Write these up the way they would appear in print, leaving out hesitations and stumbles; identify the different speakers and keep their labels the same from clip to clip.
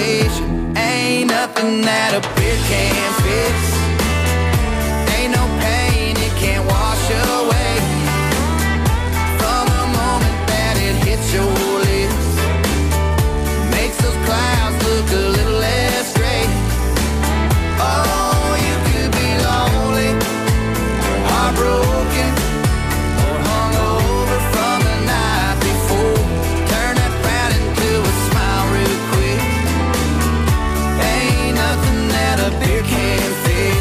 Speaker 1: situation. Ain't nothing that a beer can't fix. Ain't no pain it can't wash away. From the moment that it hits your lips, makes those clouds look a little less gray. Oh, you could be lonely, heartbroken, or hungover from the night before. Turn that frown into a smile real quick. Ain't nothing that a beer can't fix.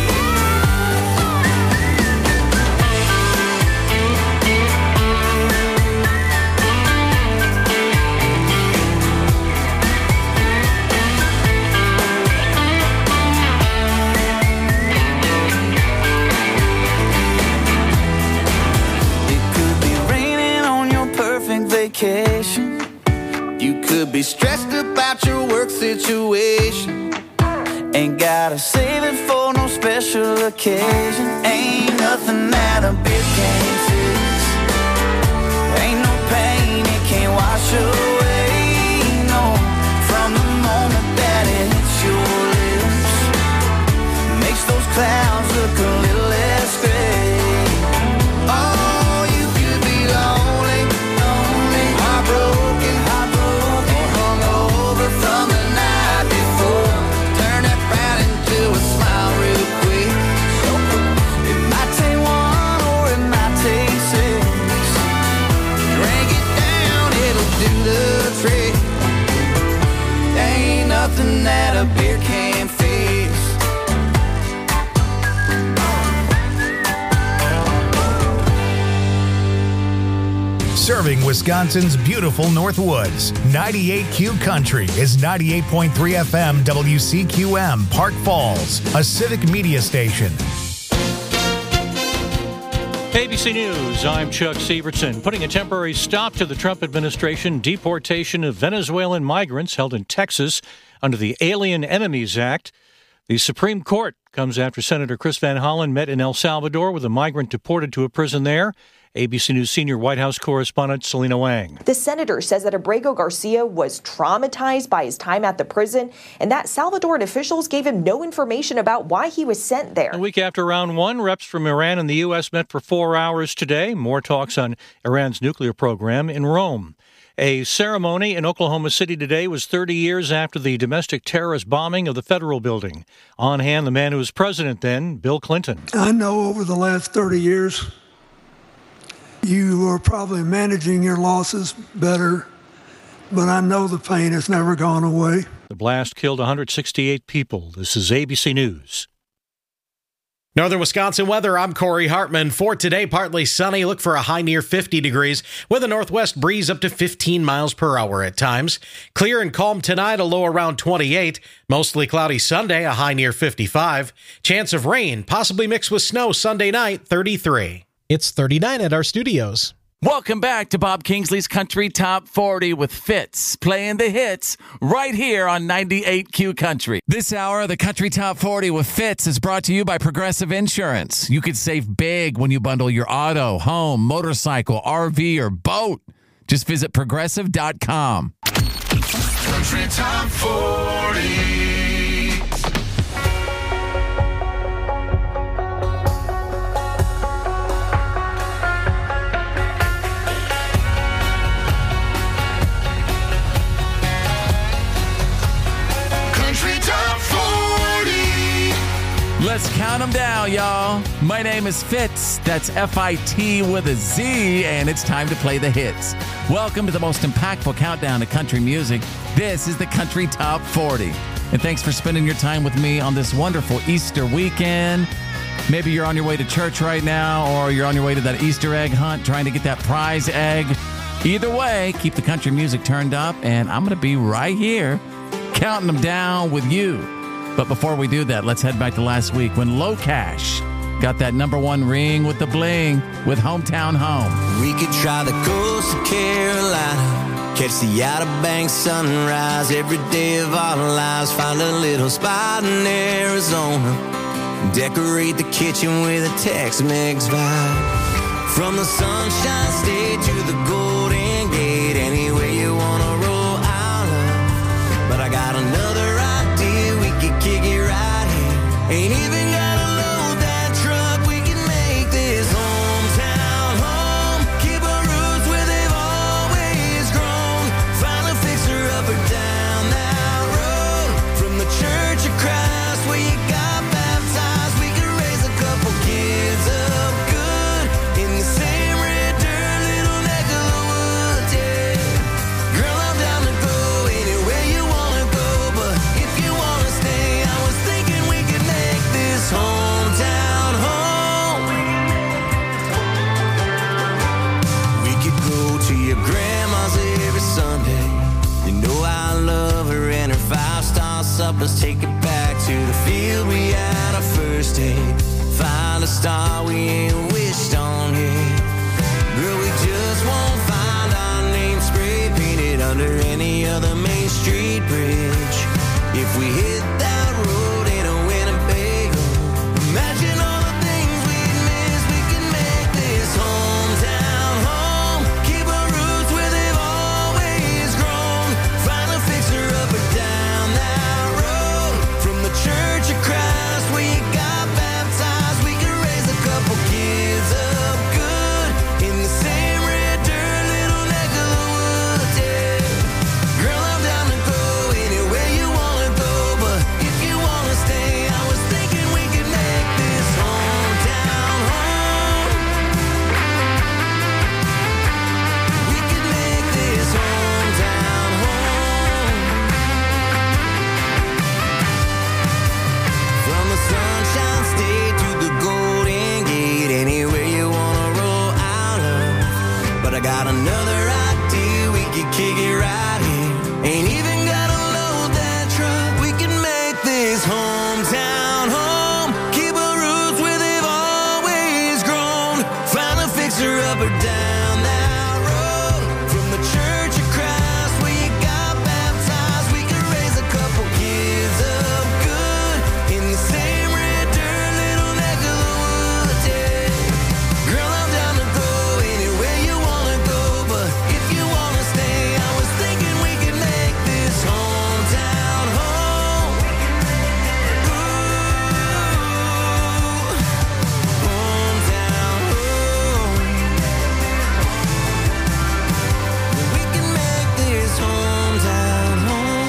Speaker 1: Vacation. You could be stressed about your work situation. Ain't gotta save it for no special occasion. Ain't nothing that a beer can't fix. Ain't no pain it can't wash away. No, from the moment that it hits your lips, makes those clouds look a little less gray. Nothing that a beer can't fix.
Speaker 2: Serving Wisconsin's beautiful Northwoods, 98Q Country is 98.3 FM WCQM, Park Falls, a civic media station.
Speaker 3: ABC News, I'm Chuck Severson. Putting a temporary stop to the Trump administration deportation of Venezuelan migrants held in Texas under the Alien Enemies Act. The Supreme Court comes after Senator Chris Van Hollen met in El Salvador with a migrant deported to a prison there. ABC News senior White House correspondent Selena Wang.
Speaker 4: The senator says that Abrego Garcia was traumatized by his time at the prison and that Salvadoran officials gave him no information about why he was sent there.
Speaker 3: A week after round one, reps from Iran and the U.S. met for 4 hours today. More talks on Iran's nuclear program in Rome. A ceremony in Oklahoma City today was 30 years after the domestic terrorist bombing of the federal building. On hand, the man who was president then, Bill Clinton.
Speaker 5: I know over the last 30 years, you are probably managing your losses better, but I know the pain has never gone away.
Speaker 3: The blast killed 168 people. This is ABC News.
Speaker 6: Northern Wisconsin weather, I'm Corey Hartman. For today, partly sunny. Look for a high near 50 degrees with a northwest breeze up to 15 miles per hour at times. Clear and calm tonight, a low around 28. Mostly cloudy Sunday, a high near 55. Chance of rain, possibly mixed with snow Sunday night, 33.
Speaker 7: It's 39 at our studios.
Speaker 8: Welcome back to Bob Kingsley's Country Top 40 with Fitz, playing the hits right here on 98Q Country. This hour of the Country Top 40 with Fitz is brought to you by Progressive Insurance. You could save big when you bundle your auto, home, motorcycle, RV, or boat. Just visit Progressive.com.
Speaker 9: Country Top 40.
Speaker 8: Let's count them down, y'all. My name is Fitz. That's F-I-T with a Z, and it's time to play the hits. Welcome to the most impactful countdown to country music. This is the Country Top 40. And thanks for spending your time with me on this wonderful Easter weekend. Maybe you're on your way to church right now, or you're on your way to that Easter egg hunt trying to get that prize egg. Either way, keep the country music turned up, and I'm going to be right here counting them down with you. But before we do that, let's head back to last week when Low Cash got that #1 ring with the bling with Hometown Home.
Speaker 1: We could try the coast of Carolina, catch the Outer Banks sunrise every day of our lives, find a little spot in Arizona, decorate the kitchen with a Tex-Mex vibe. From the Sunshine State to the Golden Gate, anywhere you want to roll, I'll love. But I got enough
Speaker 10: to your grandma's every Sunday. You know I love her and her 5-star suppers. Take it back to the field we had our first date. Find a star we ain't wished on yet. Girl, we just won't find our name spray painted under any other Main Street bridge. If we hit that road in a Winnebago, imagine all the things we'd miss. We can make this hometown home. Keep our roots where they've always grown. Find a fixer up or down that road. From the Church of Christ where you got baptized, we can raise a couple kids up good in the same red dirt, little neck of the woods, yeah. Girl, I'm down to go anywhere you wanna go, but if you wanna stay, I was thinking we could make this hometown home. We could make this hometown home. From the Sunshine State to the Golden Gate, anywhere you wanna roll out of. But I got another idea, we could kick it right here. Ain't even gotta load that truck. We can make this hometown home. Keep our roots where they've always grown. Find a fixer up or down that road. From the Church of Christ where you got baptized, we can raise a couple kids up good in the same red dirt, little neck of the woods, yeah. Girl, I'm down to go anywhere you wanna go, but if you wanna stay, I was thinking we could make this hometown home. Ooh, hometown home. We can make this hometown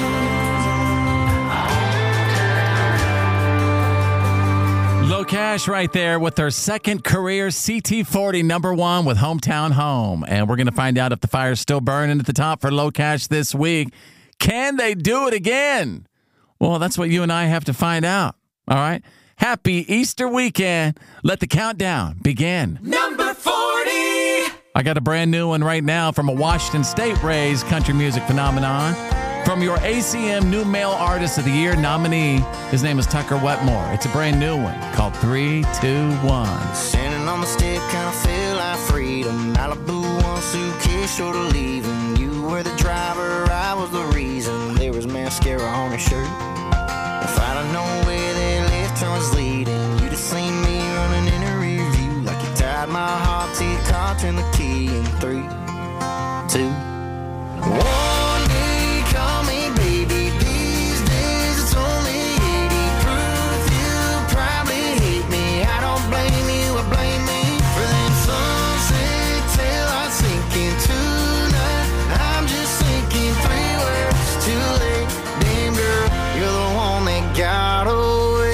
Speaker 10: home.
Speaker 8: Low Cash right there with their second career CT40 #1 with Hometown Home. And we're going to find out if the fire's still burning at the top for Low Cash this week. Can they do it again? Well, that's what you and I have to find out. All right. Happy Easter weekend. Let the countdown begin.
Speaker 10: Number 40.
Speaker 8: I got a brand new one right now from a Washington State-raised country music phenomenon. From your ACM New Male Artist of the Year nominee, his name is Tucker Wetmore. It's a brand new one called 3, 2, 1.
Speaker 10: Standing on the step, kinda feel like freedom. Malibu, one suitcase short of leaving. You were the driver, I was the reason. There was mascara on your shirt. If I'd have known where that left turn was leading, you'd have seen me running in a rear view. Like you tied my heart to your car, turned the key in 3, 2, 1. Day, call me baby. These days it's only 80 proof. You probably hate me. I don't blame you, I blame me for them sunset till I sink into night. I'm just thinking 3 words too late. Damn girl, you're the one that got away.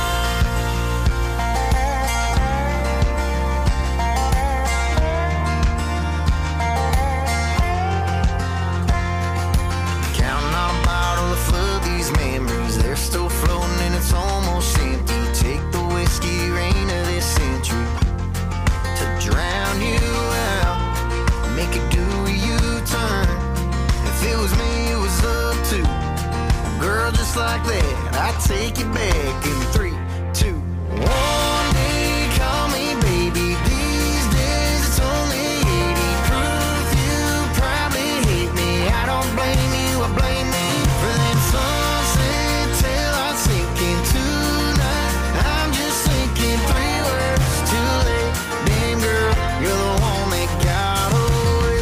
Speaker 10: Counting on a bottle to flood these memories. They're still floating and it's almost empty. Take the whiskey rain of this century to drown you out, make it do a U-turn. If it was me, it was up to a girl just like that. I'd take you back in 3, 2, 1. Day, call me baby. These days it's only 80 proof. You probably hate me. I don't blame you, I blame me for them sunset till I sink into night. I'm just thinking 3 words too late. Damn girl, you're the one that got away.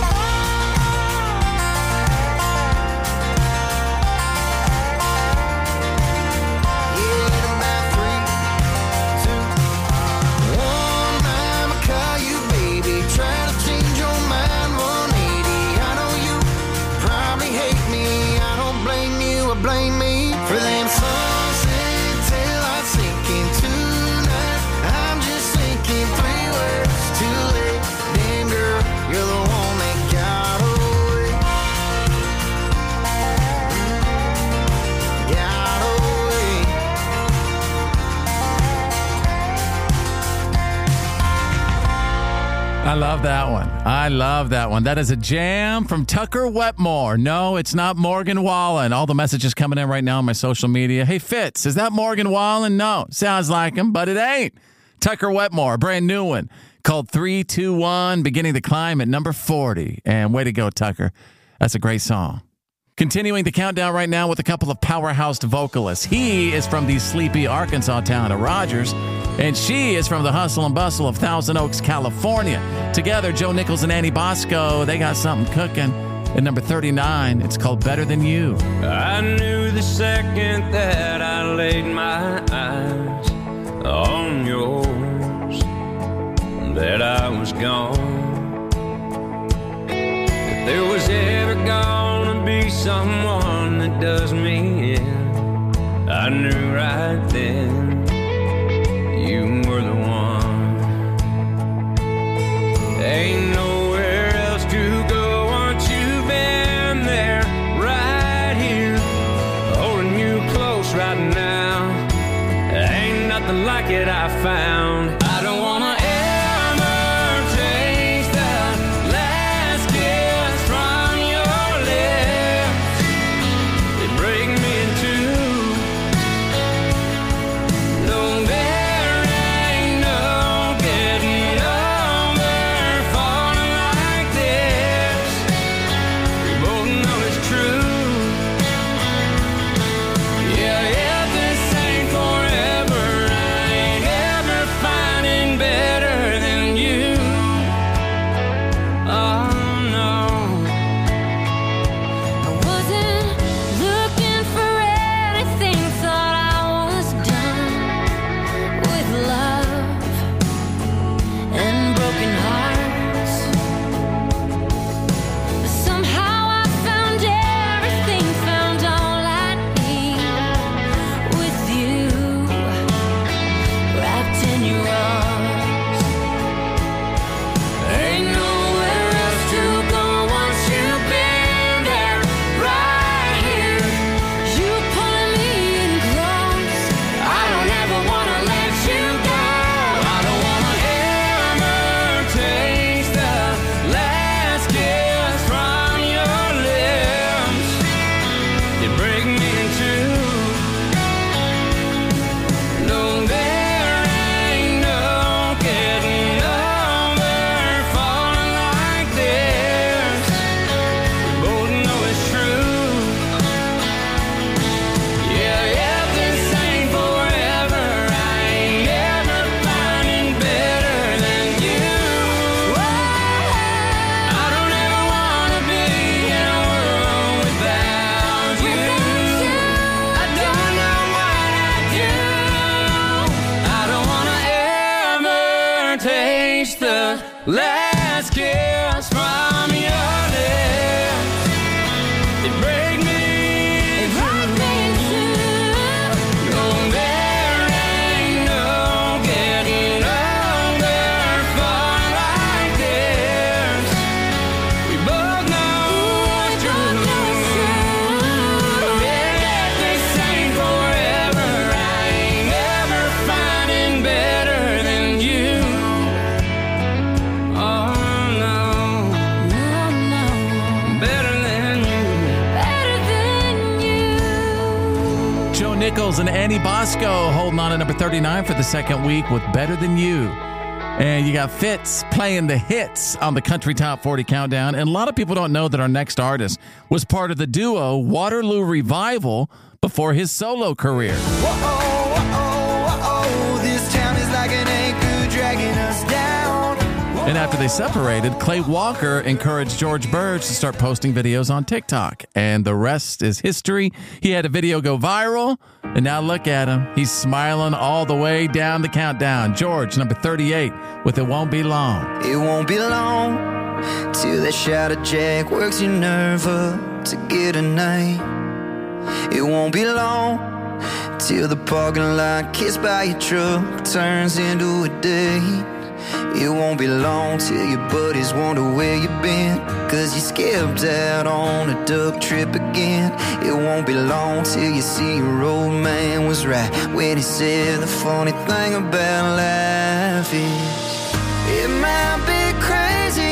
Speaker 10: Yeah, the
Speaker 8: that one. I love that one. That is a jam from Tucker Wetmore. No, it's not Morgan Wallen. All the messages coming in right now on my social media. Hey, Fitz, is that Morgan Wallen? No, sounds like him, but it ain't. Tucker Wetmore, brand new one called 3-2-1, beginning to climb at number 40. And way to go, Tucker. That's a great song. Continuing the countdown right now with a couple of powerhouse vocalists. He is from the sleepy Arkansas town of Rogers, and she is from the hustle and bustle of Thousand Oaks, California. Together, Joe Nichols and Annie Bosco, they got something cooking. At number 39, it's called Better Than You.
Speaker 11: I knew the second that I laid my eyes on yours that I was gone. If there was ever gonna be someone that does me in, I knew right then you were the one. Ain't nowhere else to go once you've been there, right here, holding you close right now. Ain't nothing like it I found. I don't wanna last kiss from your lips. It break me through. No, there ain't no getting over fun like this. We both know it's true. Yeah, this ain't forever. I ain't ever finding better than you.
Speaker 8: Nichols and Annie Bosco holding on to number 39 for the second week with Better Than You. And you got Fitz playing the hits on the Country Top 40 Countdown. And a lot of people don't know that our next artist was part of the duo Waterloo Revival before his solo career.
Speaker 10: This town is like an anchor dragging us down.
Speaker 8: And after they separated, Clay Walker encouraged George Burge to start posting videos on TikTok. And the rest is history. He had a video go viral, and now look at him. He's smiling all the way down the countdown. George, number 38, with It Won't Be Long.
Speaker 10: It won't be long till that shouter jack works your nerve up to get a night. It won't be long till the parking lot kissed by your truck turns into a date. It won't be long till your buddies wonder where you've been, 'cause you skipped out on a duck trip again. It won't be long till you see your old man was right when he said the funny thing about life is it might be crazy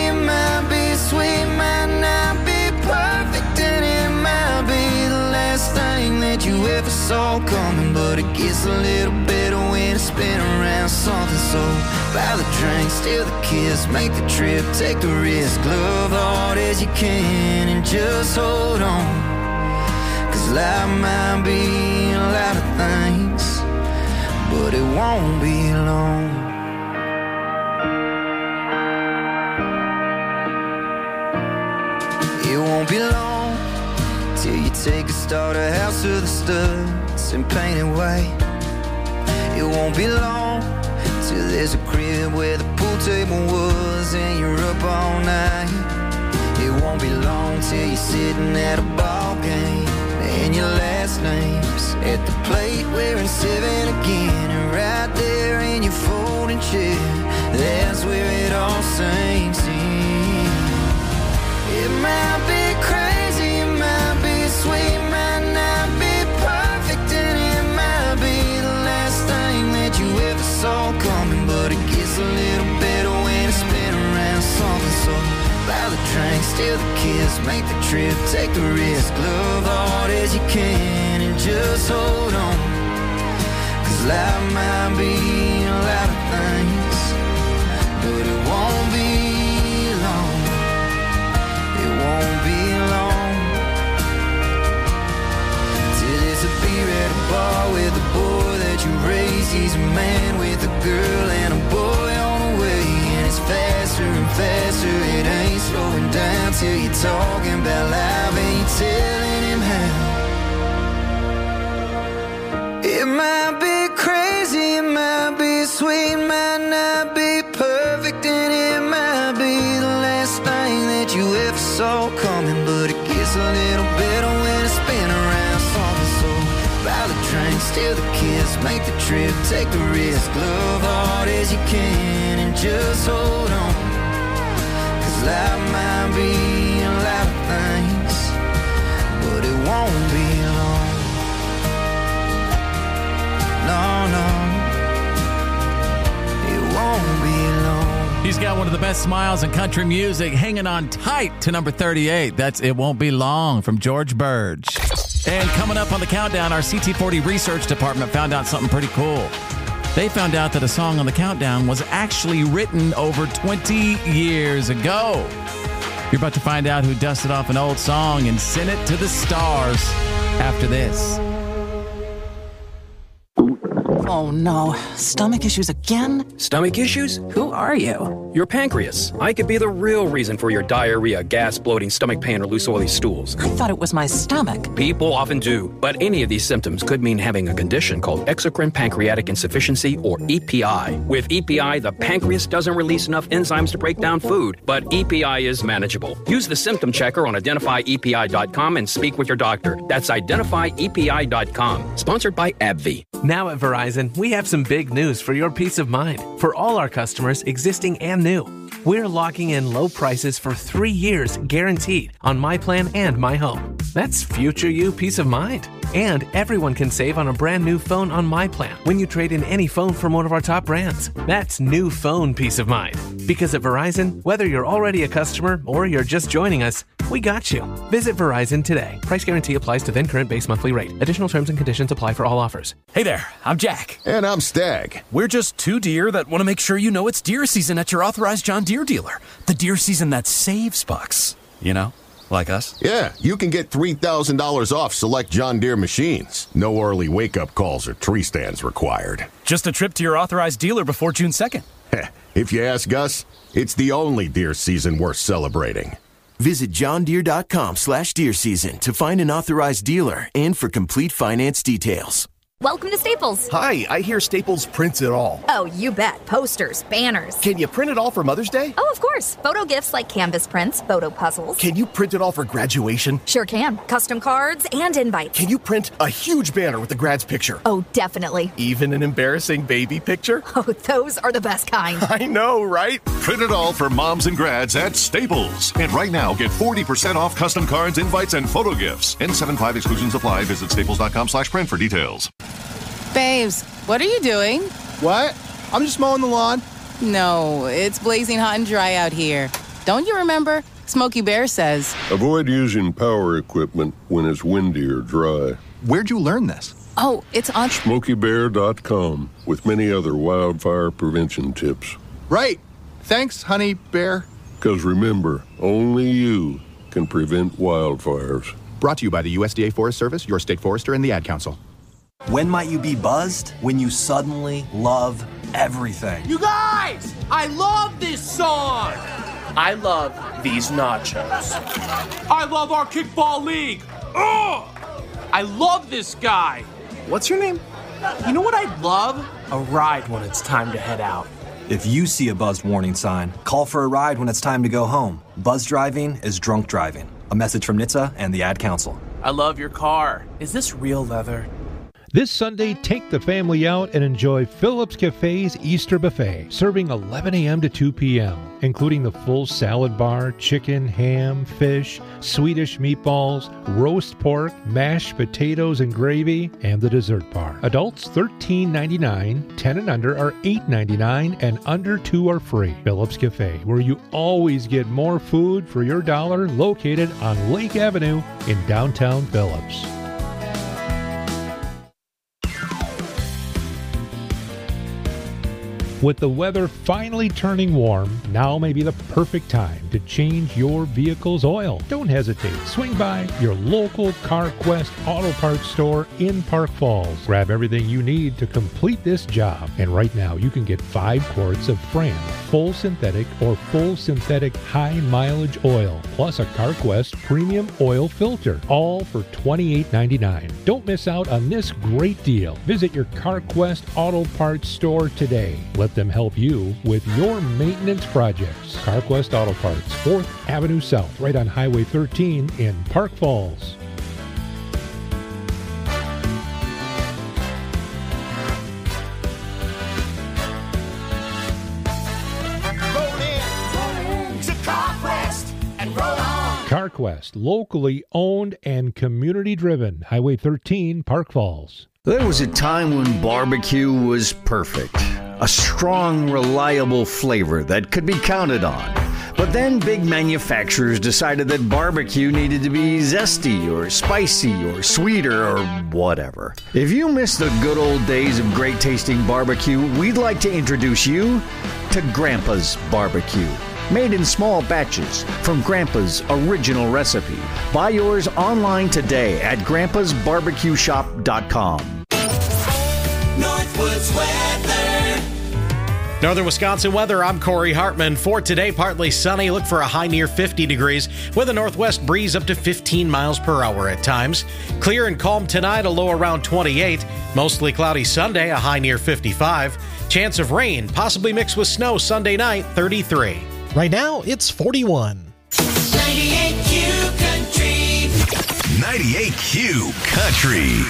Speaker 10: you ever saw coming. But it gets a little better when it's spin around something. So buy the drink, steal the kiss, make the trip, take the risk. Love hard as you can and just hold on. 'Cause life might be a lot of things, but it won't be long. It won't be long till you take a starter house to the studs and paint it white. It won't be long till there's a crib where the pool table was and you're up all night. It won't be long till you're sitting at a ball game and your last name's at the plate wearing 7 again. And right there in your folding chair, that's where it all sinks in. It might be crazy, it might be sweet, might not be perfect, and it might be the last thing that you ever saw coming. But it gets a little better when it's spin around something. So buy the drink, steal the kiss, make the trip, take the risk. Love hard as you can and just hold on. 'Cause life might be a lot of things, but it won't be long. It won't be long till there's a beer at a bar with a boy that you raised. He's a man with a girl and a boy on the way. And it's faster and faster, it ain't slowing down till you're talking about life and you're telling him how. It might be crazy, it might be sweet, might not be perfect, and it might be the last thing that you ever saw coming. But it gets a little better when it's spin around something. So buy the drink, steal the kiss, make the trip, take the risk. Love hard as you can and just hold on. 'Cause life might be a lot of things, but it won't be long. No, no, it won't be long.
Speaker 8: He's got one of the best smiles in country music, hanging on tight to number 38. That's It Won't Be Long from George Burge. And coming up on the countdown, our CT40 research department found out something pretty cool. They found out that a song on the countdown was actually written over 20 years ago. You're about to find out who dusted off an old song and sent it to the stars after this.
Speaker 12: Oh no, stomach issues again?
Speaker 13: Stomach issues?
Speaker 12: Who are you?
Speaker 13: Your pancreas. I could be the real reason for your diarrhea, gas, bloating, stomach pain, or loose oily stools.
Speaker 12: I thought it was my stomach.
Speaker 13: People often do, but any of these symptoms could mean having a condition called exocrine pancreatic insufficiency, or EPI. With EPI, the pancreas doesn't release enough enzymes to break down food, but EPI is manageable. Use the symptom checker on identifyepi.com and speak with your doctor. That's identifyepi.com. Sponsored by AbbVie.
Speaker 14: Now at Verizon, we have some big news for your peace of mind. For all our customers, existing and new, we're locking in low prices for 3 years guaranteed on My Plan and My Home. That's future you peace of mind. And everyone can save on a brand new phone on My Plan when you trade in any phone from one of our top brands. That's new phone peace of mind. Because at Verizon, whether you're already a customer or you're just joining us, we got you. Visit Verizon today. Price guarantee applies to then current base monthly rate. Additional terms and conditions apply for all offers.
Speaker 15: Hey there, I'm Jack.
Speaker 16: And I'm Stag.
Speaker 15: We're just two deer that want to make sure you know it's deer season at your authorized John Deere dealer. The deer season that saves bucks. You know? Like us?
Speaker 16: Yeah, you can get $3,000 off select John Deere machines. No early wake-up calls or tree stands required.
Speaker 15: Just a trip to your authorized dealer before June 2nd.
Speaker 16: If you ask us, it's the only deer season worth celebrating.
Speaker 17: Visit johndeere.com/deer season to find an authorized dealer and for complete finance details.
Speaker 18: Welcome to Staples.
Speaker 19: Hi, I hear Staples prints it all.
Speaker 18: Oh, you bet. Posters, banners.
Speaker 19: Can you print it all for Mother's Day?
Speaker 18: Oh, of course. Photo gifts like canvas prints, photo puzzles.
Speaker 19: Can you print it all for graduation?
Speaker 18: Sure can. Custom cards and invites.
Speaker 19: Can you print a huge banner with the grad's picture?
Speaker 18: Oh, definitely.
Speaker 19: Even an embarrassing baby picture?
Speaker 18: Oh, those are the best kind.
Speaker 19: I know, right?
Speaker 9: Print it all for moms and grads at Staples. And right now, get 40% off custom cards, invites, and photo gifts. N75 exclusions apply. Visit staples.com/print for details.
Speaker 20: Babes, what are you doing?
Speaker 21: What? I'm just mowing the lawn.
Speaker 20: No, it's blazing hot and dry out here. Don't you remember? Smokey Bear says,
Speaker 21: avoid using power equipment when it's windy or dry.
Speaker 22: Where'd you learn this?
Speaker 20: oh, it's on
Speaker 21: SmokeyBear.com with many other wildfire prevention tips.
Speaker 22: Right. Thanks, Honey Bear.
Speaker 21: Because remember, only you can prevent wildfires.
Speaker 22: Brought to you by the USDA Forest Service, your state forester, and the Ad Council.
Speaker 23: When might you be buzzed? When you suddenly love everything.
Speaker 24: You guys, I love this song. I love these nachos. I love our kickball league. Ugh! I love this guy. What's your name? You know what I'd love? A ride when it's time to head out.
Speaker 23: If you see a buzzed warning sign, call for a ride when it's time to go home. Buzz driving is drunk driving. A message from NHTSA and the Ad Council.
Speaker 24: I love your car. Is this real leather?
Speaker 25: This Sunday, take the family out and enjoy Phillips Cafe's Easter Buffet, serving 11 a.m. to 2 p.m., including the full salad bar, chicken, ham, fish, Swedish meatballs, roast pork, mashed potatoes and gravy, and the dessert bar. Adults $13.99, 10 and under are $8.99, and under 2 are free. Phillips Cafe, where you always get more food for your dollar, located on Lake Avenue in downtown Phillips. With the weather finally turning warm, now may be the perfect time to change your vehicle's oil. Don't hesitate. Swing by your local CarQuest Auto Parts store in Park Falls. Grab everything you need to complete this job. And right now, you can get 5 quarts of Fram full synthetic or full synthetic high mileage oil, plus a CarQuest premium oil filter, all for $28.99. Don't miss out on this great deal. Visit your CarQuest Auto Parts store today. Let them help you with your maintenance projects. CarQuest Auto Parts, 4th Avenue South, right on Highway 13 in Park Falls. CarQuest, locally owned and community driven. Highway 13, Park Falls.
Speaker 26: There was a time when barbecue was perfect. A strong, reliable flavor that could be counted on. But then big manufacturers decided that barbecue needed to be zesty or spicy or sweeter or whatever. If you miss the good old days of great tasting barbecue, we'd like to introduce you to Grandpa's Barbecue. Made in small batches from Grandpa's original recipe. Buy yours online today at grandpasbarbecueshop.com.
Speaker 10: Northwoods weather.
Speaker 6: Northern Wisconsin weather, I'm Corey Hartman. For today, partly sunny. Look for a high near 50 degrees with a northwest breeze up to 15 miles per hour at times. Clear and calm tonight, a low around 28. Mostly cloudy Sunday, a high near 55. Chance of rain, possibly mixed with snow Sunday night, 33.
Speaker 7: Right now, it's 41.
Speaker 10: 98Q Country.
Speaker 2: 98Q Country.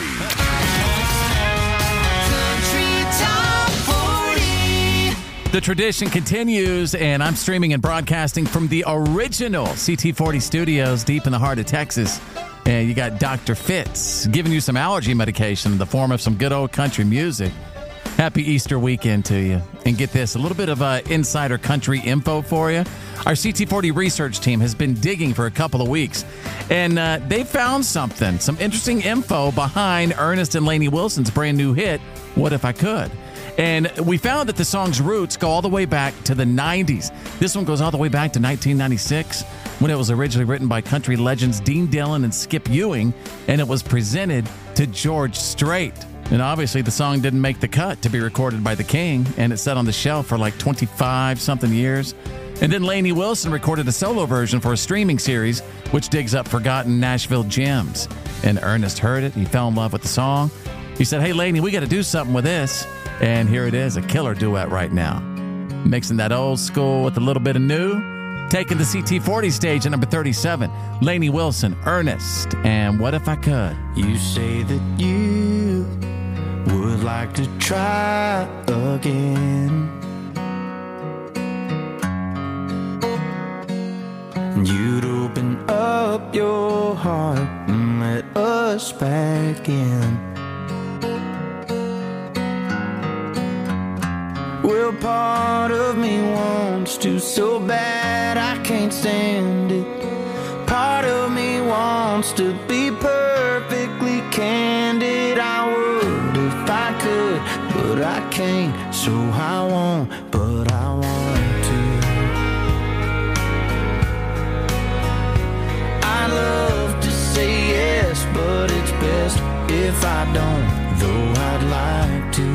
Speaker 8: The tradition continues, and I'm streaming and broadcasting from the original CT40 studios deep in the heart of Texas. And you got Dr. Fitz giving you some allergy medication in the form of some good old country music. Happy Easter weekend to you. And get this, a little bit of insider country info for you. Our CT40 research team has been digging for a couple of weeks, and they found some interesting info behind Ernest and Lainey Wilson's brand new hit, What If I Could? And we found that the song's roots go all the way back to the 90s. This one goes all the way back to 1996, when it was originally written by country legends Dean Dillon and Skip Ewing, and it was presented to George Strait. And obviously, the song didn't make the cut to be recorded by the King, and it sat on the shelf for like 25-something years. And then Lainey Wilson recorded a solo version for a streaming series, which digs up forgotten Nashville gems. And Ernest heard it. He fell in love with the song. He said, hey, Lainey, we got to do something with this. And here it is, a killer duet right now. Mixing that old school with a little bit of new. Taking the CT40 stage at number 37. Lainey Wilson, Ernest, and What If I Could?
Speaker 10: You say that you would like to try again. You'd open up your heart and let us back in. Well, part of me wants to so bad I can't stand it. Part of me wants to be perfectly candid. I would if I could, but I can't, so I won't, but I want to. I love to say yes, but it's best if I don't, though I'd like to.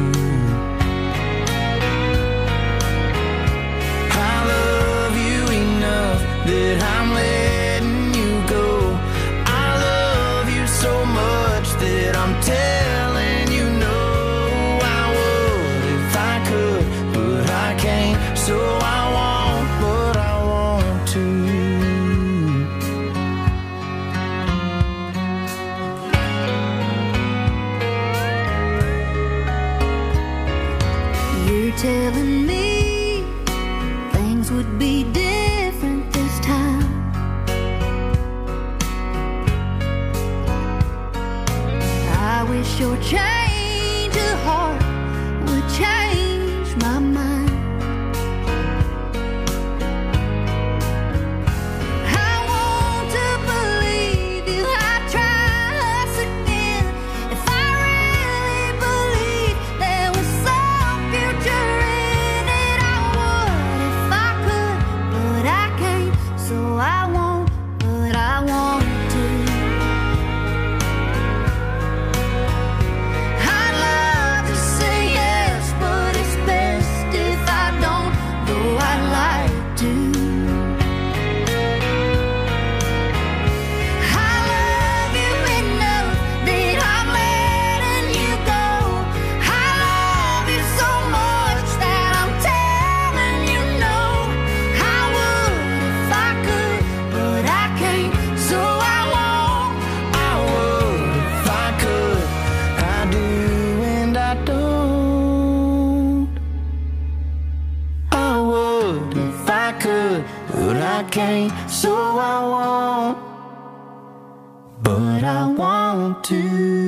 Speaker 10: I love you enough that I'm letting you go. I love you so much that I'm telling you no. I would if I could, but I can't, so I won't, but I want to.
Speaker 1: You're telling me things would be different this time. I wish your change of heart would change my mind. I want to believe you. I try us again. If I really believe there was some future in it, I would if I could, but I can't, so I won't, but I want to. I'd love to say yes, but it's best if I don't, though I'd like to. I love you enough that I'm letting you go. I love you so much that I'm telling you no. I would if I could, but I can't, so I won't.
Speaker 10: I would if I could, I do and I don't. I would if I could, but I can't, so I won't, but I want to.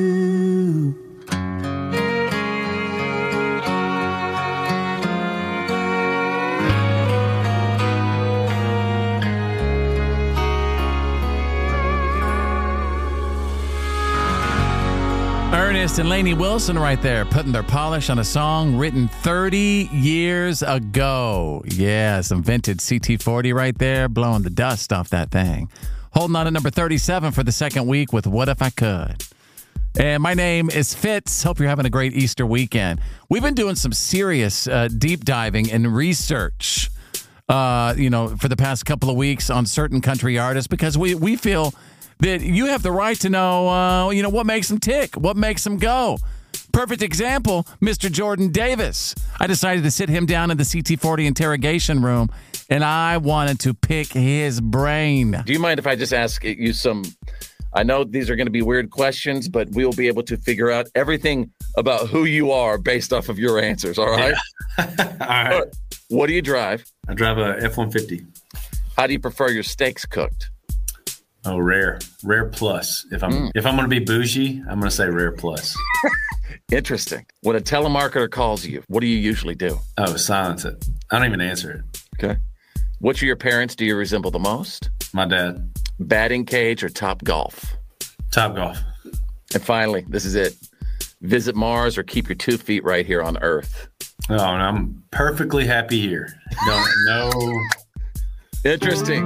Speaker 8: Ernest and Lainey Wilson right there, putting their polish on a song written 30 years ago. Yeah, some vintage CT40 right there, blowing the dust off that thing. Holding on to number 37 for the second week with What If I Could. And my name is Fitz. Hope you're having a great Easter weekend. We've been doing some serious deep diving and research, for the past couple of weeks on certain country artists because we feel that you have the right to know, what makes them tick, what makes them go. Perfect example, Mr. Jordan Davis. I decided to sit him down in the CT40 interrogation room, and I wanted to pick his brain.
Speaker 3: Do you mind if I just ask you some... I know these are going to be weird questions, but we'll be able to figure out everything about who you are based off of your answers, all right?
Speaker 4: Yeah. All right.
Speaker 3: What do you drive?
Speaker 4: I drive a F-150.
Speaker 3: How do you prefer your steaks cooked?
Speaker 4: Oh, rare plus. If I'm going to be bougie, I'm going to say rare plus.
Speaker 3: Interesting. When a telemarketer calls you, what do you usually do?
Speaker 4: Oh, silence it. I don't even answer it.
Speaker 3: Okay. Which of your parents do you resemble the most?
Speaker 4: My dad.
Speaker 3: Batting cage or Top Golf?
Speaker 4: Top Golf.
Speaker 3: And finally, this is it. Visit Mars or keep your 2 feet right here on Earth?
Speaker 4: Oh, and I'm perfectly happy here. No.
Speaker 3: Interesting,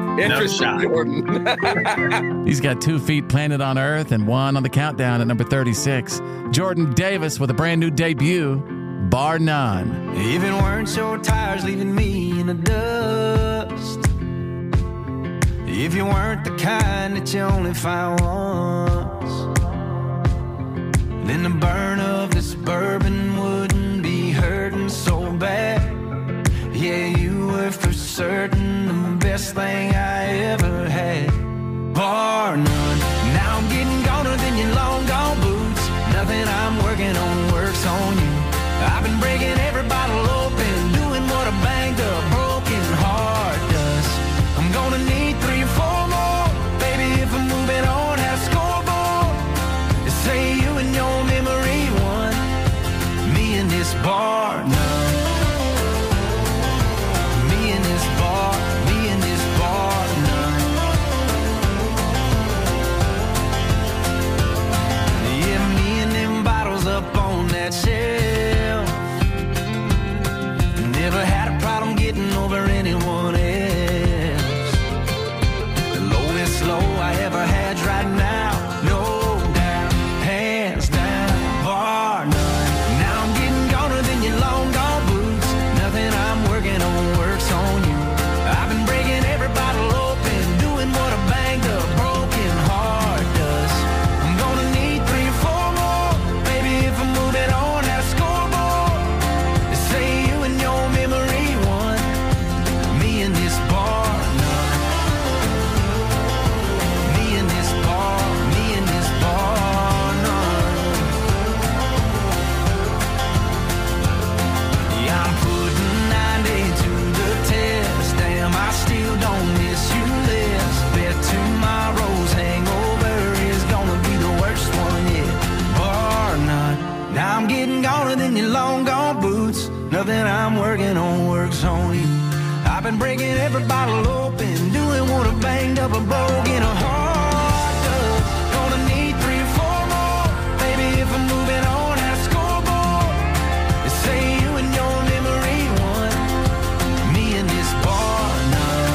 Speaker 3: Jordan.
Speaker 8: He's got 2 feet planted on Earth and 1 on the countdown at number 36. Jordan Davis with a brand new debut, Bar None.
Speaker 10: Even weren't your tires leaving me in the dust. If you weren't the kind that you only find once, then the burn of this bourbon wouldn't be hurting so bad. Yeah, you were for certain the best thing I ever had. Bar none. Now I'm getting goner than your long gone boots. Nothing I'm working on works on you. I've been breaking every bottle open, doing what a banged up broken heart does. I'm gonna need 3 or 4 more, baby, if I'm moving on half scoreboard. Say you and your memory won, me in this bar none. Me in this bar. right now, no doubt, hands down, bar none. Now I'm getting goner than your long gone boots. Nothing I'm working on works on you. I've been breaking every bottle open, doing what a banged up, broken heart does. I'm gonna need 3 or 4 more, maybe if I'm moving on at a scoreboard. They say you and your memory won, me and this bar none. Me and this bar none. Yeah, I'm putting 90 to the test. Damn, I still don't miss you less. Bet tomorrow's hangover is gonna be the worst one yet. Bar none. Now I'm getting goner than your long gone boots. Nothing I'm working on works on you. I've been breaking every bottle open, doing what a banged up, a broken heart does. Gonna need 3 or 4 more, maybe if I'm moving on at a scoreboard. They say you and your memory won, me and this bar none.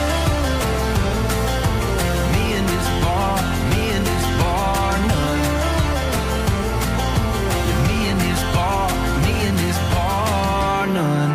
Speaker 10: Me and this bar none. Yeah, me and this bar none.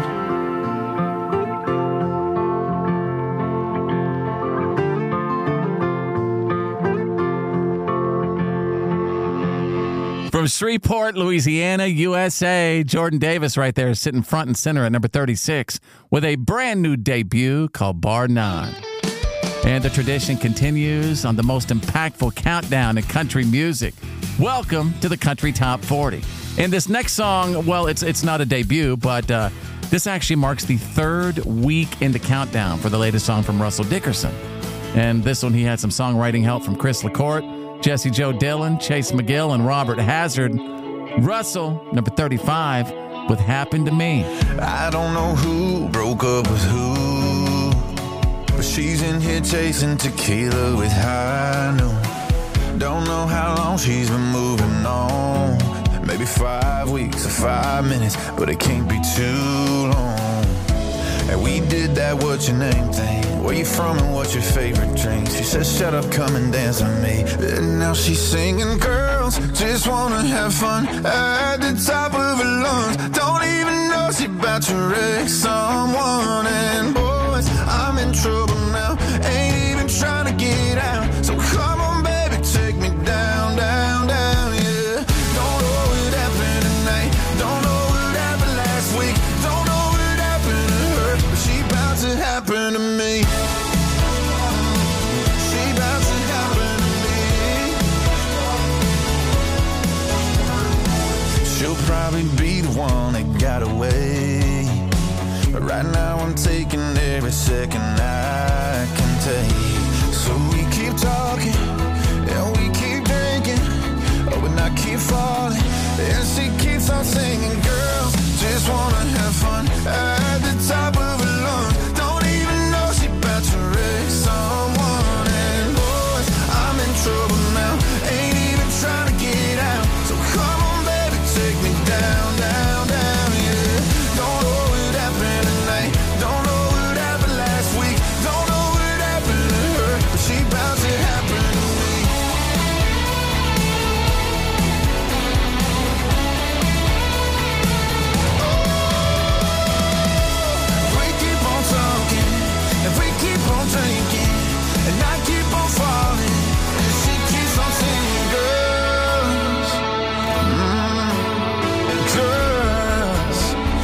Speaker 8: From Shreveport, Louisiana, USA, Jordan Davis right there sitting front and center at number 36 with a brand new debut called Bar None. And the tradition continues on the most impactful countdown in country music. Welcome to the Country Top 40. And this next song, well, it's not a debut, but this actually marks the 3rd week in the countdown for the latest song from Russell Dickerson. And this one, he had some songwriting help from Chris LaCourte, Jesse Joe Dillon, Chase McGill, and Robert Hazard. Russell, number 35, with Happened to Me.
Speaker 10: I don't know who broke up with who, but she's in here chasing tequila with high noon. Don't know how long she's been moving on. Maybe 5 weeks or 5 minutes, but it can't be too long. And we did that what's your name thing. Where you from and what's your favorite drink? She said, shut up, come and dance with me. And now she's singing, girls just wanna have fun at the top of her lungs. Don't even know she about to wreck someone. And boys, I'm in trouble now. Ain't even trying to get out. So come on, baby, take me down, down, down, yeah. Don't know what happened tonight. Don't know what happened last week. Don't know what happened to her, but she about to happen to me. She about to happen to me. She'll probably be the one that got away. But right now I'm taking every second I can take. So we keep talking and we keep drinking, oh, and I keep falling and she keeps on singing. Girls just wanna have fun at the top of her lungs. Don't even know she about to wreck someone. And boys, I'm in trouble now. Ain't even trying to get out. So come on, baby, take me down, down, down, yeah. Don't know what happened tonight. Don't know what happened last week. Don't know what happened to her, but she about to happen to me. We keep on talking, and we keep on drinking, and I keep on falling, and she keeps on singing. Girls, girls,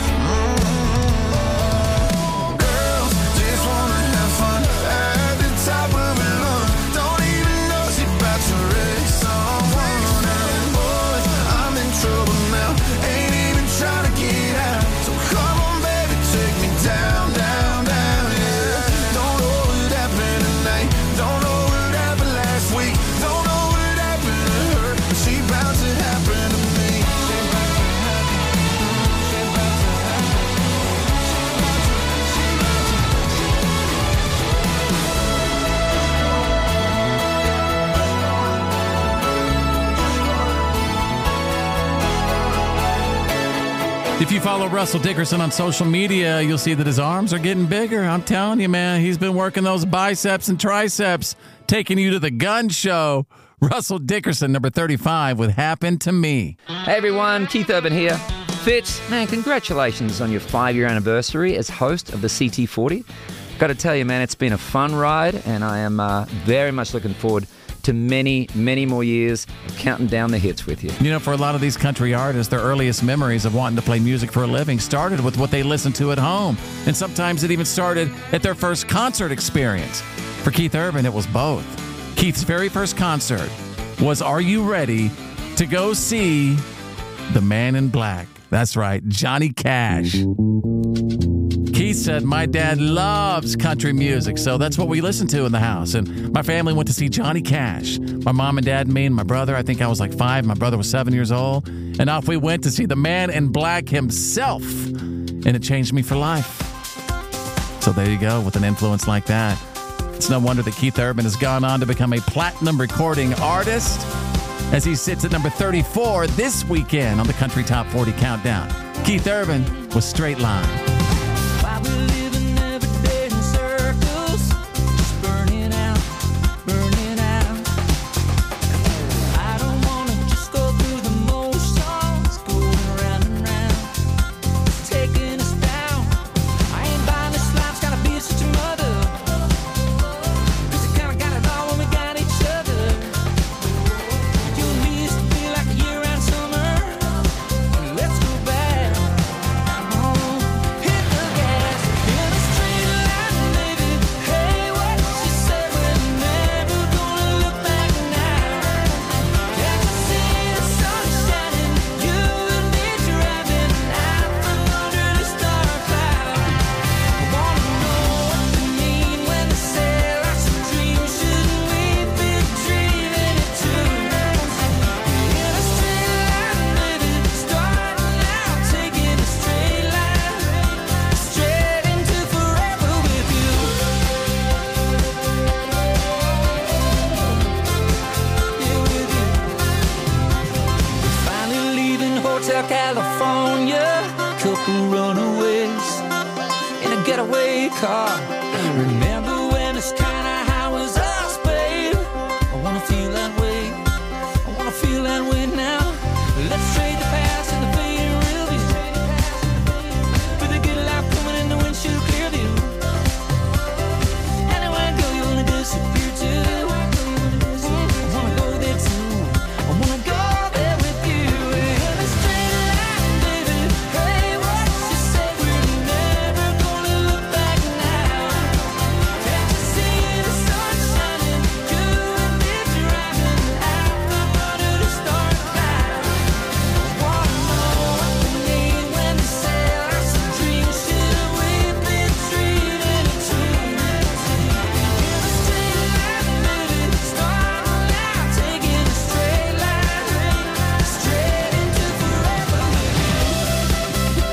Speaker 10: girls just wanna have fun at the top of her lungs. Don't even know she about to wreck someone. And boys, I'm in trouble now. Ain't even trying to get out. So come on, baby, take me down, down, down, yeah. Don't know what happened tonight. Don't know what happened last week. Don't know what happened to her, but she about to happen to me.
Speaker 8: If you follow Russell Dickerson on social media, you'll see that his arms are getting bigger. I'm telling you, man, he's been working those biceps and triceps, taking you to the gun show. Russell Dickerson, number 35, with Happened to Me.
Speaker 5: Hey everyone, Keith Urban here. Fitz, man, congratulations on your 5-year anniversary as host of the CT40. Got to tell you, man, it's been a fun ride, and I am very much looking forward to many, many more years of counting down the hits with you.
Speaker 8: You know, for a lot of these country artists, their earliest memories of wanting to play music for a living started with what they listened to at home. And sometimes it even started at their first concert experience. For Keith Urban, it was both. Keith's very first concert was Are You Ready to go see the Man in Black? That's right, Johnny Cash. Keith said, my dad loves country music, so that's what we listened to in the house. And my family went to see Johnny Cash. My mom and dad, me and my brother, I think I was like 5. My brother was 7 years old. And off we went to see the Man in Black himself. And it changed me for life. So there you go, with an influence like that. It's no wonder that Keith Urban has gone on to become a platinum recording artist as he sits at number 34 this weekend on the Country Top 40 Countdown. Keith Urban with Straight Line.
Speaker 10: California, couple runaways in a getaway car. Remember when it's kinda how was us, babe? I wanna feel that way. I wanna feel that way now. Let's trade the past and the fading real view. With a good life coming in the windshield clear view. Anywhere I go, you wanna disappear too. I wanna go there too. I wanna go there with you. In a straight line, baby. Hey, what you say? We're never gonna look back now. Can't you see the sun shining? You and me driving out from under the stars now. I wanna know what they mean when they say life's a dream. Should we be treated true? In a straight line, baby. Starting out, taking a straight line, straight into forever with you.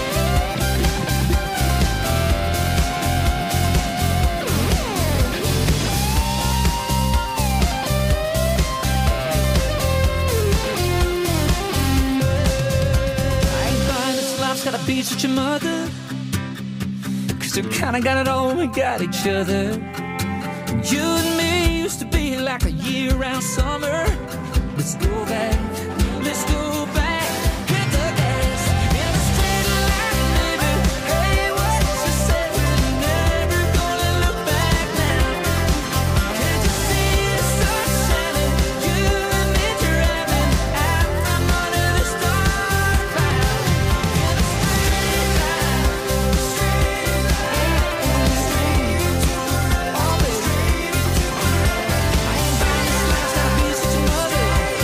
Speaker 10: I ain't buying this life's gotta be such a mother. Cause we kinda got it all, we got each other. You and me used to be like a year-round summer. Let's go back, let's go back. Hit the gas, in a straight line, baby. Hey, what you say? We're never gonna look back now. Can't you see the sun shining? You and me driving out from under the star cloud. In a straight line, straight line, straight to always straight to forever. I ain't buying this life's gotta be such a mother.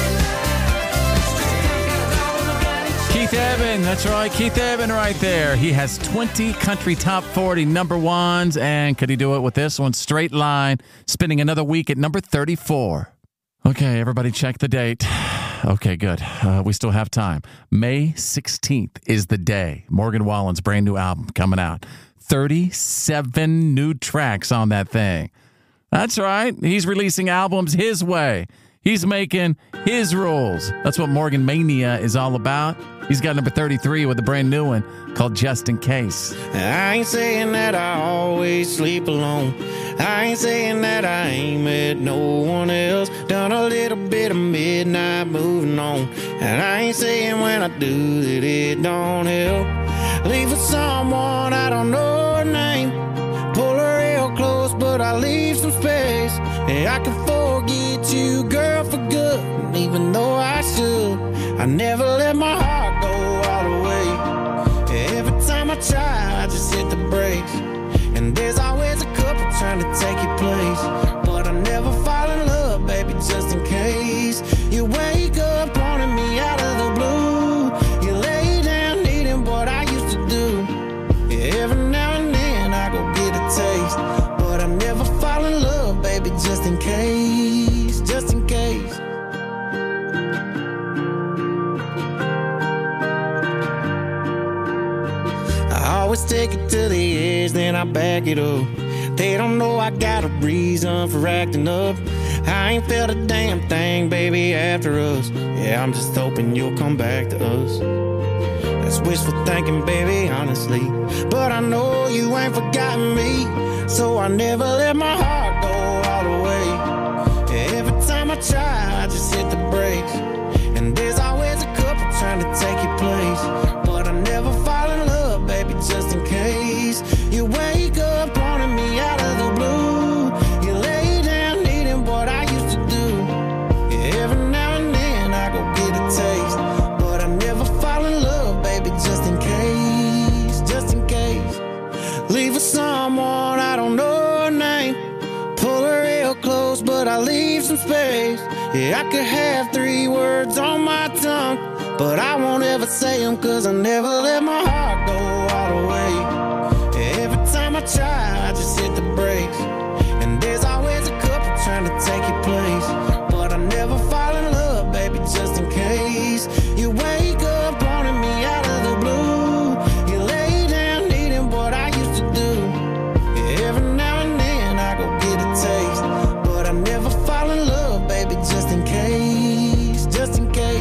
Speaker 8: Keith Urban, that's right, Keith Urban right there. He has 20 country top 40 number ones, and could he do it with this one? Straight Line, spending another week at number 34. Okay, everybody check the date. Okay, good. We still have time. May 16th is the day. Morgan Wallen's brand new album coming out. 37 new tracks on that thing. That's right. He's releasing albums his way. He's making his rules. That's what Morgan Mania is all about. He's got number 33 with a brand new one called Just in Case.
Speaker 11: I ain't saying that I always sleep alone. I ain't saying that I ain't met no one else. Done done a little bit of midnight moving on. And I ain't saying when I do that it don't help. Leave with someone I don't know her name. Pull her real close, but I leave some space. And I can forget you, girl, for good. And even though I should, I never let my heart go all the way. Every time I try, I just hit the brakes. And there's always a couple trying to take your place. But I never fall in love, baby, just in case. You wake up wanting me out of the blue. You lay down needing what I used to do. Every now and then I go get a taste. But I never fall in love, baby, just in case. Just in case. I always take it to the edge, then I back it up. They don't know I got a reason for acting up. I ain't felt a damn thing, baby, after us. Yeah, I'm just hoping you'll come back to us. That's wishful thinking, baby, honestly. But I know you ain't forgotten me, so I never let my heart go all the way. Every time I try, I just hit the brakes. And there's always a couple trying to take your place. But I never fall in love, baby, just in case. You wake up wanting me out of the blue. You lay down needing what I used to do. Every now and then I go get a taste. But I never fall in love, baby, just in case. Just in case. Leave with someone I don't know her name. Pull her real close, but I leave some space. Yeah, I could have 3 words on my tongue, but I won't ever say them, cause I never let my heart go all the way. Every time I try, I just hit the brakes. And there's always a couple trying to take your place. But I never fall in love, baby, just in case. You wake up wanting me out of the blue. You lay down needing what I used to do. Every now and then I go get a taste. But I never fall in love, baby, just in case. Just in case.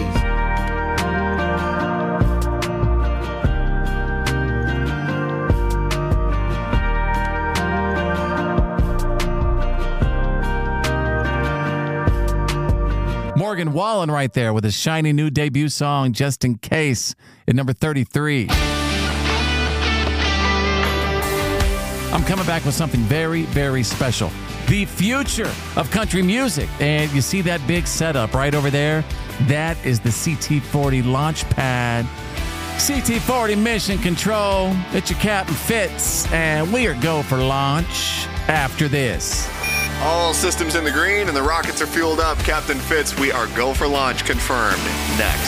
Speaker 8: Morgan Wallen right there with a shiny new debut song, Just in Case, at number 33. I'm coming back with something very, very special. The future of country music. And you see that big setup right over there? That is the CT40 launch pad. CT40 Mission Control. It's your Captain Fitz. And we are go for launch after this.
Speaker 12: All systems in the green and the rockets are fueled up. Captain Fitz, we are go for launch confirmed. Next.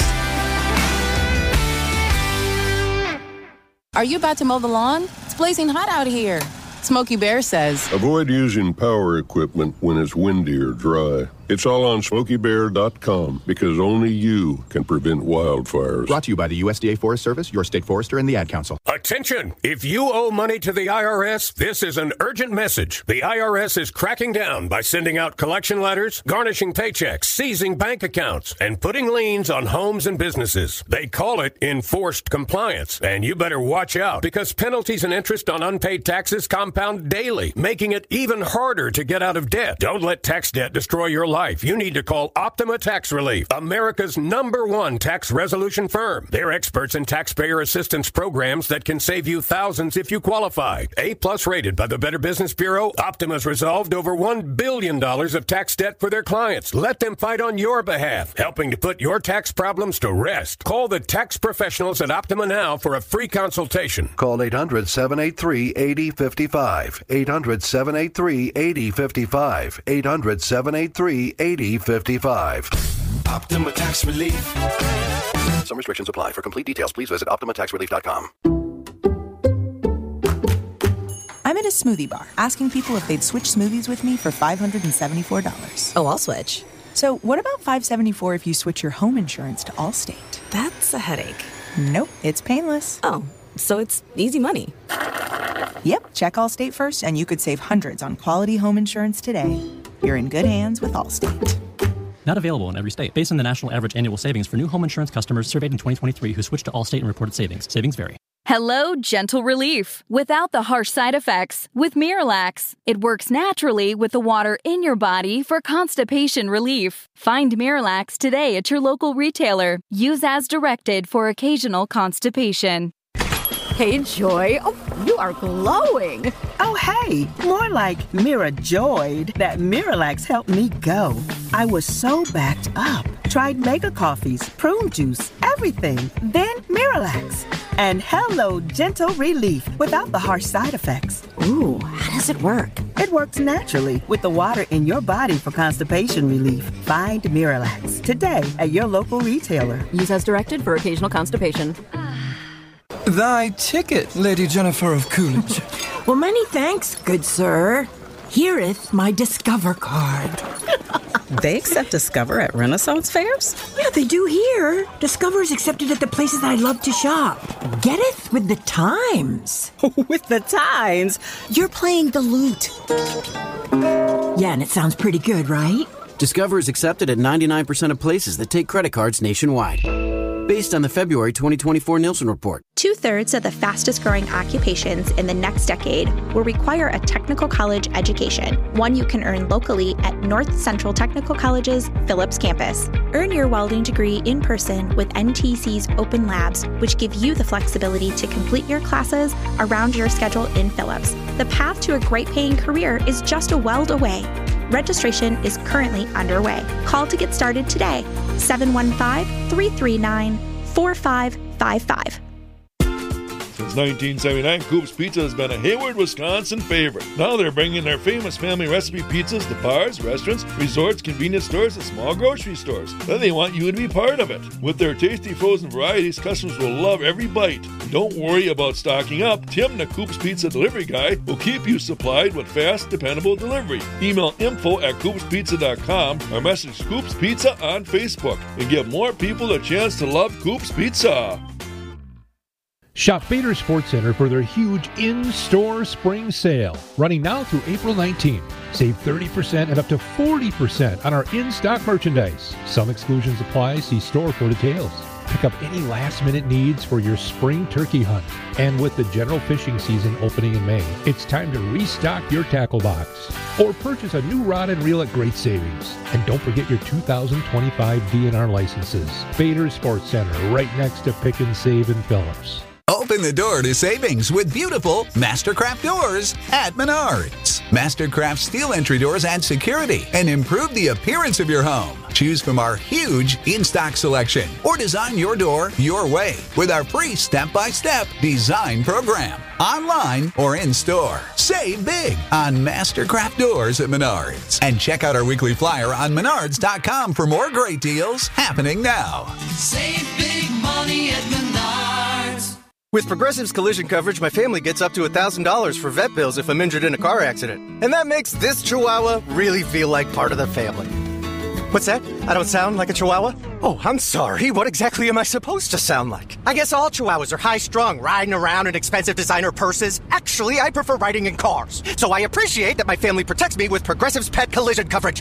Speaker 20: Are you about to mow the lawn? It's blazing hot out here. Smokey Bear says,
Speaker 21: Avoid using power equipment when it's windy or dry. It's all on SmokeyBear.com because only you can prevent wildfires.
Speaker 22: Brought to you by the USDA Forest Service, your state forester, and the Ad Council.
Speaker 13: Attention! If you owe money to the IRS, this is an urgent message. The IRS is cracking down by sending out collection letters, garnishing paychecks, seizing bank accounts, and putting liens on homes and businesses. They call it enforced compliance, and you better watch out because penalties and interest on unpaid taxes compound daily, making it even harder to get out of debt. Don't let tax debt destroy your life. You need to call Optima Tax Relief, America's #1 tax resolution firm. They're experts in taxpayer assistance programs that can save you thousands if you qualify. A+ rated by the Better Business Bureau, Optima's resolved over $1 billion of tax debt for their clients. Let them fight on your behalf, helping to put your tax problems to rest. Call the tax professionals at Optima now for a free consultation.
Speaker 14: Call 800-783-8055. 800-783-8055. 800-783-8055.
Speaker 10: Optima Tax Relief.
Speaker 22: Some restrictions apply. For complete details, please visit OptimaTaxRelief.com.
Speaker 15: I'm at a smoothie bar asking people if they'd switch smoothies with me for $574.
Speaker 16: Oh, I'll switch.
Speaker 15: So what about $574 if you switch your home insurance to Allstate?
Speaker 16: That's a headache.
Speaker 15: Nope, it's painless.
Speaker 16: Oh, so it's easy money.
Speaker 15: Yep, check Allstate first and you could save hundreds on quality home insurance today. You're in good hands with Allstate.
Speaker 17: Not available in every state. Based on the national average annual savings for new home insurance customers surveyed in 2023 who switched to Allstate and reported savings. Savings vary.
Speaker 9: Hello, gentle relief without the harsh side effects with Miralax. It works naturally with the water in your body for constipation relief. Find Miralax today at your local retailer. Use as directed for occasional constipation.
Speaker 18: Hey, Joy. Oh, you are glowing.
Speaker 19: Oh, hey. More like Mira joyed that Miralax helped me go. I was so backed up. Tried mega coffees, prune juice, everything. Then Miralax. And hello, gentle relief without the harsh side effects.
Speaker 18: Ooh, how does it work?
Speaker 19: It works naturally with the water in your body for constipation relief. Find Miralax today at your local retailer.
Speaker 18: Use as directed for occasional constipation.
Speaker 23: Thy ticket, Lady Jennifer of Coolidge.
Speaker 24: Well, many thanks, good sir. Here'th my Discover card.
Speaker 25: They accept Discover at Renaissance fairs?
Speaker 24: Yeah, they do here. Discover is accepted at the places I love to shop. Getteth with the times.
Speaker 25: With the times?
Speaker 24: You're playing the lute. Yeah, and it sounds pretty good, right?
Speaker 27: Discover is accepted at 99% of places that take credit cards nationwide. Based on the February 2024 Nielsen report.
Speaker 28: 2/3 of the fastest growing occupations in the next decade will require a technical college education, one you can earn locally at North Central Technical College's Phillips campus. Earn your welding degree in person with NTC's open labs, which give you the flexibility to complete your classes around your schedule in Phillips. The path to a great paying career is just a weld away. Registration is currently underway. Call to get started today. 715-339-4555.
Speaker 29: Since 1979, Coop's Pizza has been a Hayward, Wisconsin favorite. Now they're bringing their famous family recipe pizzas to bars, restaurants, resorts, convenience stores, and small grocery stores. Then they want you to be part of it. With their tasty frozen varieties, customers will love every bite. Don't worry about stocking up. Tim, the Coop's Pizza delivery guy, will keep you supplied with fast, dependable delivery. Email info@coopspizza.com or message Coop's Pizza on Facebook and give more people a chance to love Coop's Pizza.
Speaker 30: Shop Bader Sports Center for their huge in-store spring sale, running now through April 19th. Save 30% and up to 40% on our in-stock merchandise. Some exclusions apply. See store for details. Pick up any last-minute needs for your spring turkey hunt. And with the general fishing season opening in May, it's time to restock your tackle box. Or purchase a new rod and reel at great savings. And don't forget your 2025 DNR licenses. Bader Sports Center, right next to Pick and Save in Phillips.
Speaker 31: Open the door to savings with beautiful Mastercraft doors at Menards. Mastercraft steel entry doors add security and improve the appearance of your home. Choose from our huge in-stock selection or design your door your way with our free step-by-step design program. Online or in-store. Save big on Mastercraft doors at Menards. And check out our weekly flyer on Menards.com for more great deals happening now.
Speaker 10: Save big money at Menards.
Speaker 32: With Progressive's collision coverage, my family gets up to $1,000 for vet bills if I'm injured in a car accident. And that makes this Chihuahua really feel like part of the family. What's that? I don't sound like a Chihuahua? Oh, I'm sorry. What exactly am I supposed to sound like? I guess all Chihuahuas are high-strung, riding around in expensive designer purses. Actually, I prefer riding in cars. So I appreciate that my family protects me with Progressive's pet collision coverage.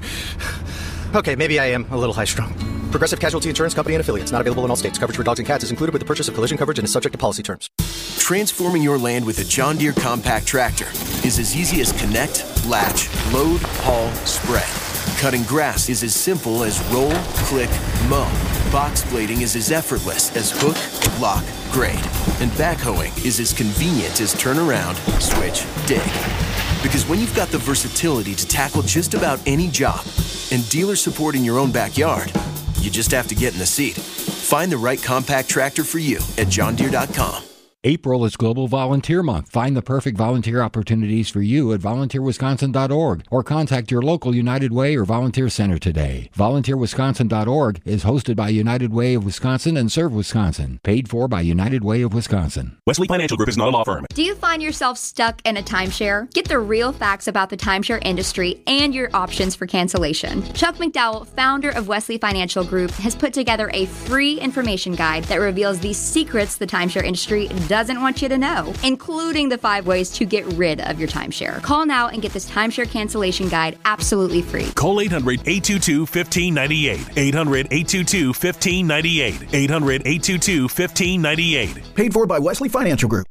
Speaker 32: Okay, maybe I am a little high-strung. Progressive Casualty Insurance Company and affiliates. Not available in all states. Coverage for dogs and cats is included with the purchase of collision coverage and is subject to policy terms.
Speaker 33: Transforming your land with a John Deere compact tractor is as easy as connect, latch, load, haul, spread. Cutting grass is as simple as roll, click, mow. Box blading is as effortless as hook, lock, grade. And backhoeing is as convenient as turn around, switch, dig. Because when you've got the versatility to tackle just about any job and dealer support in your own backyard, you just have to get in the seat. Find the right compact tractor for you at johndeere.com.
Speaker 34: April is Global Volunteer Month. Find the perfect volunteer opportunities for you at volunteerwisconsin.org or contact your local United Way or Volunteer Center today. Volunteerwisconsin.org is hosted by United Way of Wisconsin and Serve Wisconsin. Paid for by United Way of Wisconsin.
Speaker 35: Wesley Financial Group is not a law firm.
Speaker 36: Do you find yourself stuck in a timeshare? Get the real facts about the timeshare industry and your options for cancellation. Chuck McDowell, founder of Wesley Financial Group, has put together a free information guide that reveals the secrets the timeshare industry doesn't doesn't want you to know, including the 5 ways to get rid of your timeshare. Call now and get this timeshare cancellation guide absolutely free.
Speaker 1: Call 800-822-1598. 800-822-1598. 800-822-1598.
Speaker 2: Paid for by Wesley Financial Group.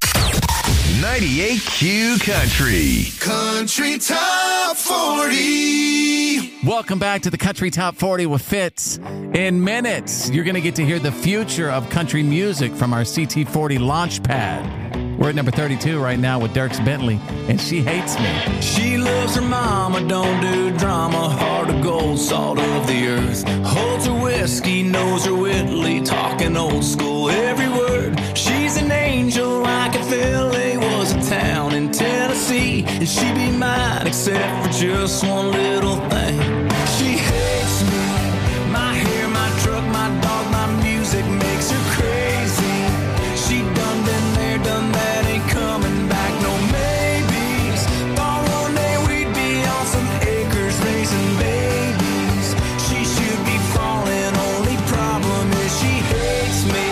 Speaker 3: 98Q Country.
Speaker 4: Country Top 40.
Speaker 5: Welcome back to the Country Top 40 with Fitz. In minutes, you're going to get to hear the future of country music from our CT40 launch pad. We're at number 32 right now with Dierks Bentley, and She Hates Me.
Speaker 10: She loves her mama, don't do drama, heart of gold, salt of the earth. Holds her whiskey, knows her Whitley, talking old school every word. She's an angel like a Philly was a town in Tennessee, and she'd be mine except for just one little thing. She hates me, my hair, my truck, my dog, my music makes her crazy. She done been there, done that, ain't coming back, no maybes. Thought one day we'd be on some acres raising babies. She should be falling, only problem is she hates me.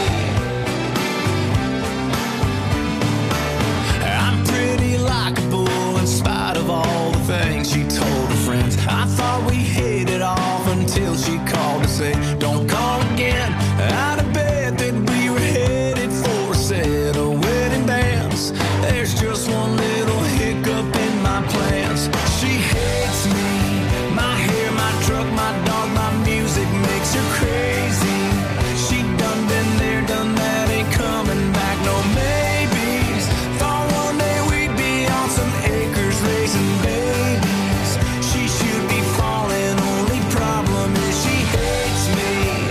Speaker 10: I'm pretty likable in spite of all the things she told her friends. I thought we hit it off until she called to say, don't call again. Out of bed that we were headed for a set of wedding bands. There's just one little hiccup in my plans. She hates me, my hair, my truck, my dog, my music makes her crazy. She done been there, done that, ain't coming back, no maybes. Thought one day we'd be on some acres raising babies. She should be falling, only problem is she hates me.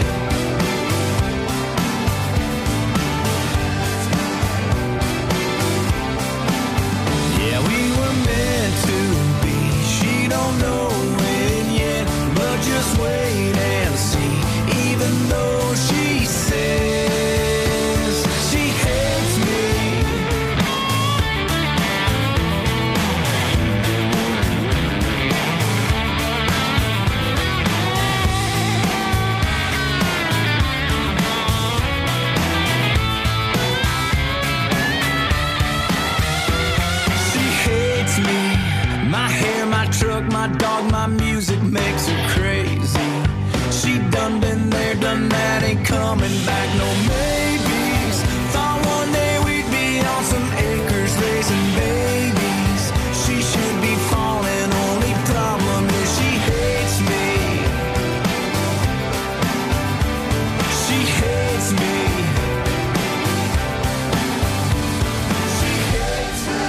Speaker 10: Yeah, we were meant to be. She don't know it yet, but just wait and see. Even though she says she hates me. She hates me. My hair, my truck, my dog, my music makes her crazy. She done been there, done that, ain't coming back, no maybes. Thought one day we'd be on some acres raising babies. She should be falling, only problem is she hates me. She hates me. She hates me.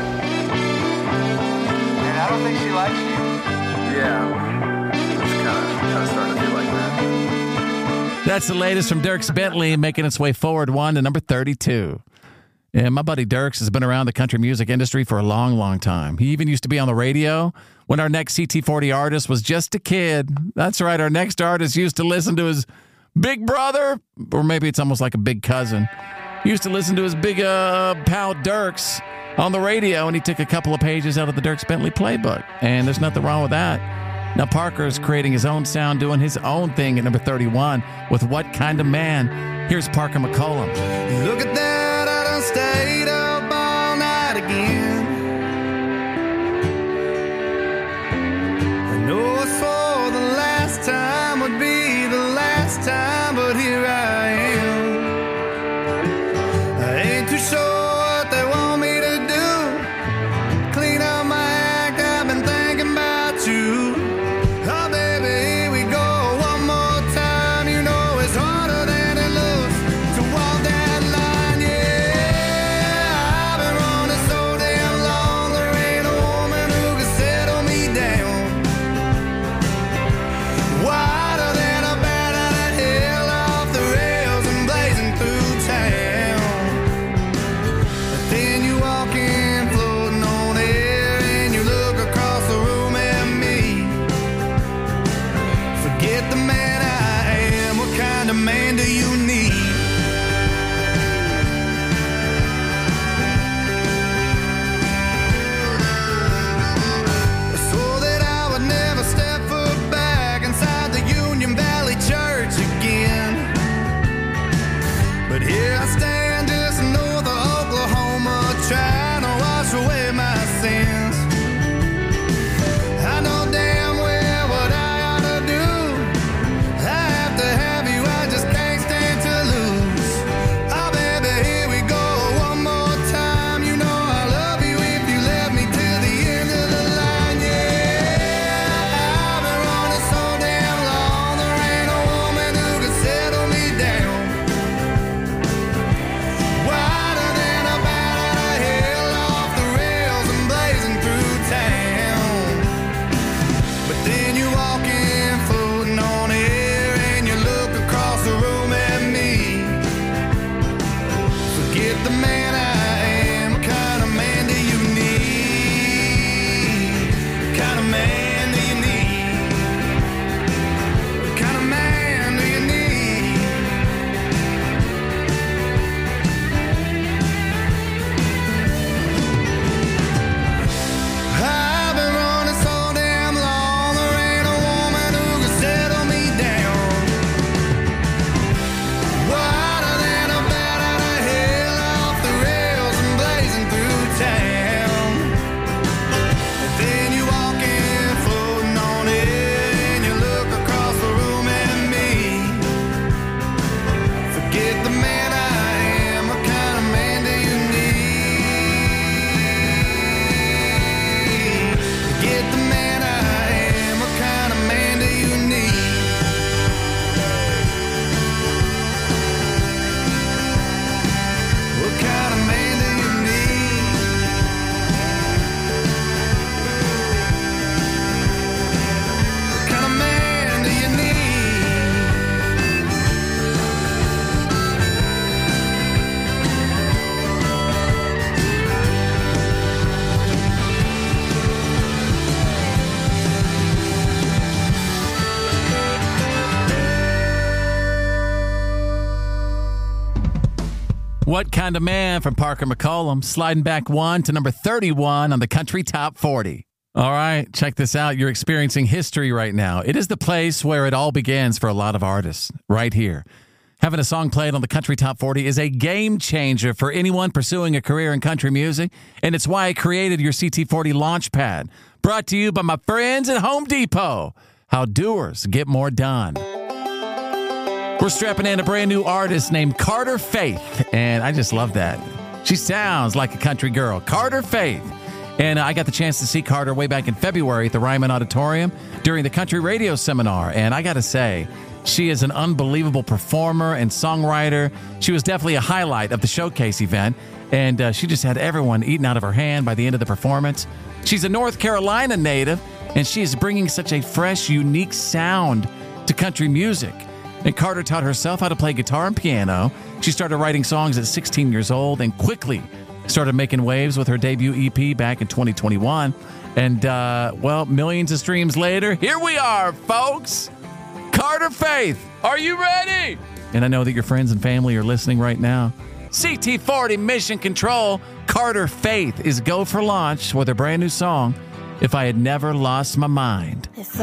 Speaker 6: And I don't think she likes you.
Speaker 1: Yeah. It's kind of starting to feel like that.
Speaker 5: That's the latest from Dierks Bentley, making its way forward one to number 32. And my buddy Dierks has been around the country music industry for a long, long time. He even used to be on the radio when our next CT40 artist was just a kid. That's right, our next artist used to listen to his big brother, or maybe it's almost like a big cousin. He used to listen to his big pal Dierks on the radio, and he took a couple of pages out of the Dierks Bentley playbook. And there's nothing wrong with that. Now Parker is creating his own sound, doing his own thing at number 31 with What Kind of Man. Here's Parker McCollum.
Speaker 6: Look at that, I done stayed up all night again. I know I swore the last time would be the last time, but here I am. I ain't too sure what they want me to do. Clean up my act, I've been thinking about you. Oh baby, here we go one more time. You know it's harder than it looks to walk that line, yeah. I've been running so damn long, there ain't a woman who can settle me down. Wider than a bat out of hell, off the rails and blazing through town. But then you walk in, floating on air, and you look across the room at me. Forget the man I am, what kind of man do you need? I swore that I would never step foot back inside the Union Valley Church again. But here I stand just north of
Speaker 5: What Kind of Man from Parker McCollum, sliding back one to number 31 on the Country Top 40. All right, check this out. You're experiencing history right now. It is the place where it all begins for a lot of artists, right here. Having a song played on the Country Top 40 is a game changer for anyone pursuing a career in country music, and it's why I created your CT40 Launchpad, brought to you by my friends at Home Depot. How doers get more done. We're strapping in a brand new artist named Carter Faith, and I just love that. She sounds like a country girl, Carter Faith. And I got the chance to see Carter way back in February at the Ryman Auditorium during the Country Radio Seminar, and I got to say, she is an unbelievable performer and songwriter. She was definitely a highlight of the showcase event, and she just had everyone eating out of her hand by the end of the performance. She's a North Carolina native, and she is bringing such a fresh, unique sound to country music. And Carter taught herself how to play guitar and piano. She started writing songs at 16 years old and quickly started making waves with her debut EP back in 2021. And, well, millions of streams later, here we are, folks. Carter Faith, are you ready? And I know that your friends and family are listening right now. CT40 Mission Control, Carter Faith is go for launch with her brand new song, If I Had Never Lost My Mind.
Speaker 2: If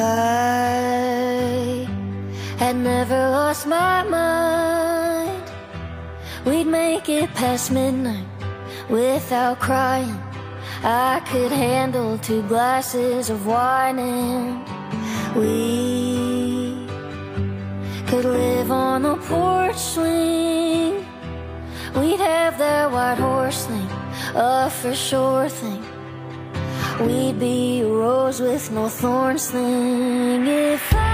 Speaker 2: I had never lost my mind, we'd make it past midnight without crying. I could handle 2 glasses of wine and we could live on the porch swing. We'd have that white horse thing, a for sure thing. We'd be a rose with no thorns thing. If I